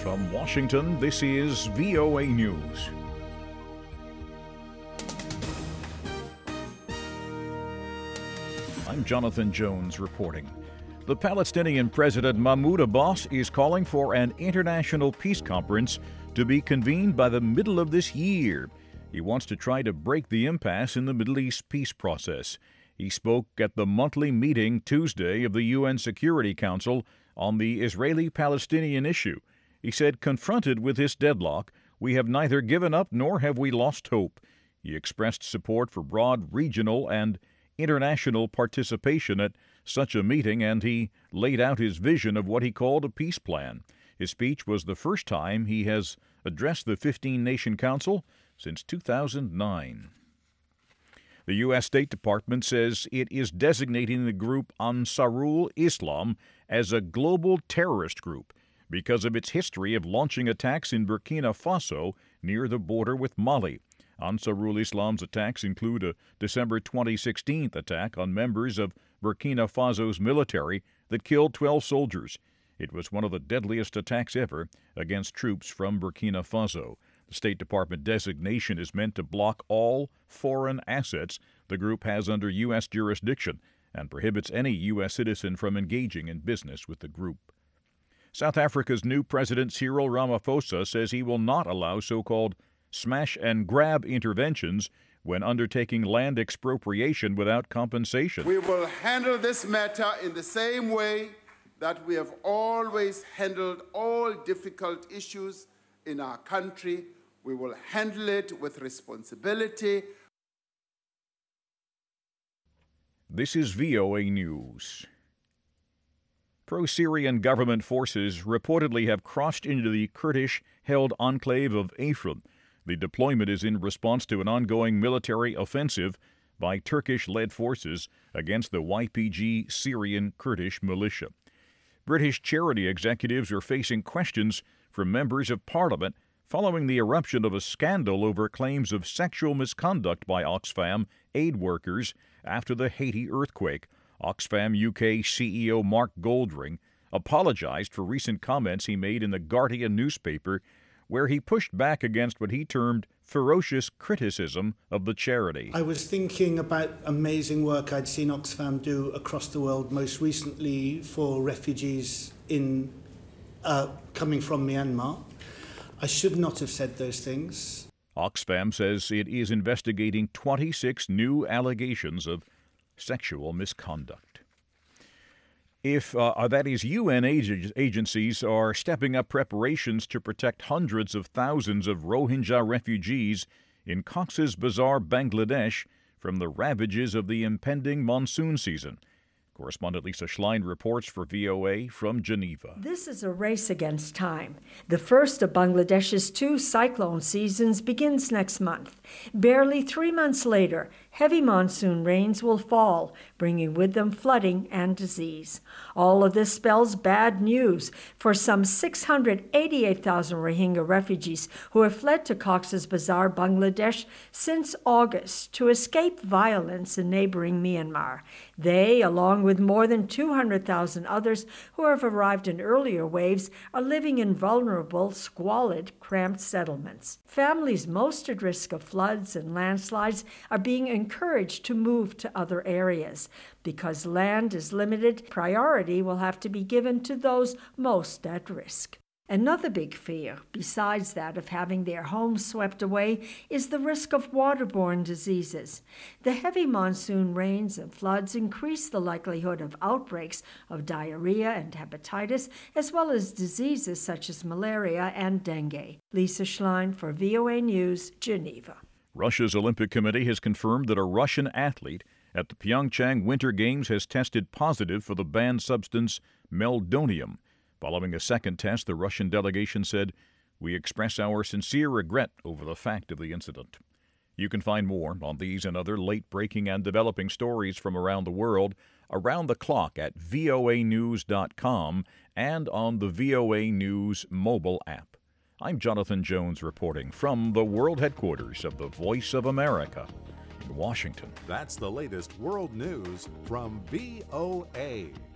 From Washington, this is VOA News. I'm Jonathan Jones reporting. The Palestinian President Mahmoud Abbas is calling for an international peace conference to be convened by the middle of this year. He wants to try to break the impasse in the Middle East peace process. He spoke at the monthly meeting Tuesday of the UN Security Council on the Israeli-Palestinian issue. He said, confronted with this deadlock, we have neither given up nor have we lost hope. He expressed support for broad regional and international participation at such a meeting, and he laid out his vision of what he called a peace plan. His speech was the first time he has addressed the 15-nation council since 2009. The U.S. State Department says it is designating the group Ansarul Islam as a global terrorist group because of its history of launching attacks in Burkina Faso near the border with Mali. Ansarul Islam's attacks include a December 2016 attack on members of Burkina Faso's military that killed 12 soldiers. It was one of the deadliest attacks ever against troops from Burkina Faso. The State Department designation is meant to block all foreign assets the group has under U.S. jurisdiction and prohibits any U.S. citizen from engaging in business with the group. South Africa's new president, Cyril Ramaphosa, says he will not allow so-called smash-and-grab interventions when undertaking land expropriation without compensation. We will handle this matter in the same way that we have always handled all difficult issues in our country. We will handle it with responsibility. This is VOA News. Pro-Syrian government forces reportedly have crossed into the Kurdish-held enclave of Afrin. The deployment is in response to an ongoing military offensive by Turkish-led forces against the YPG Syrian Kurdish militia. British charity executives are facing questions from members of Parliament following the eruption of a scandal over claims of sexual misconduct by Oxfam aid workers after the Haiti earthquake. Oxfam UK CEO Mark Goldring apologized for recent comments he made in the Guardian newspaper, where he pushed back against what he termed ferocious criticism of the charity. I was thinking about amazing work I'd seen Oxfam do across the world, most recently for refugees coming from Myanmar. I should not have said those things. Oxfam says it is investigating 26 new allegations of sexual misconduct. UN agencies are stepping up preparations to protect hundreds of thousands of Rohingya refugees in Cox's Bazar, Bangladesh, from the ravages of the impending monsoon season. Correspondent Lisa Schlein reports for VOA from Geneva. This is a race against time. The first of Bangladesh's 2 cyclone seasons begins next month. Barely 3 months later, heavy monsoon rains will fall, bringing with them flooding and disease. All of this spells bad news for some 688,000 Rohingya refugees who have fled to Cox's Bazar, Bangladesh, since August to escape violence in neighboring Myanmar. They, along with more than 200,000 others who have arrived in earlier waves, are living in vulnerable, squalid, cramped settlements. Families most at risk of floods and landslides are being encouraged to move to other areas. Because land is limited, priority will have to be given to those most at risk. Another big fear, besides that of having their homes swept away, is the risk of waterborne diseases. The heavy monsoon rains and floods increase the likelihood of outbreaks of diarrhea and hepatitis, as well as diseases such as malaria and dengue. Lisa Schlein for VOA News, Geneva. Russia's Olympic Committee has confirmed that a Russian athlete at the Pyeongchang Winter Games has tested positive for the banned substance meldonium. Following a second test, the Russian delegation said, "We express our sincere regret over the fact of the incident." You can find more on these and other late-breaking and developing stories from around the world around the clock at voanews.com and on the VOA News mobile app. I'm Jonathan Jones reporting from the world headquarters of the Voice of America in Washington. That's the latest world news from VOA.